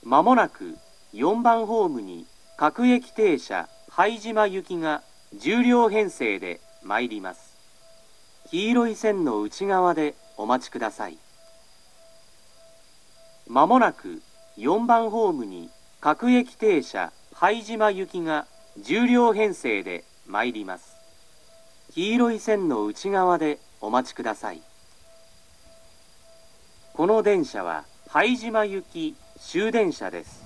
まもなく4番ホームに各駅停車拝島行きが10両編成で参ります。黄色い線の内側でお待ちください。まもなく4番ホームに各駅停車拝島行きが10両編成で参ります。黄色い線の内側でお待ちください。この電車は拝島行き終電車です。